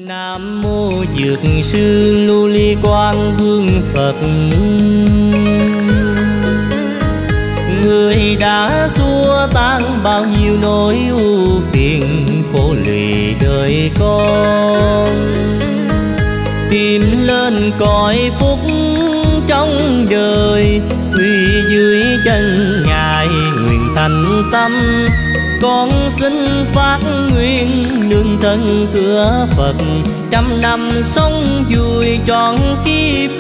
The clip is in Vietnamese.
Nam mô Dược sư Lưu Ly Quang Vương Phật, người đã xua tan bao nhiêu nỗi ưu phiền khổ lụy đời con, tìm lên cõi phúc trong đời, quy dưới chân ngài nguyện thành tâm. Con xin phát nguyện nương thân cửa Phật, trăm năm sống vui trọn kiếp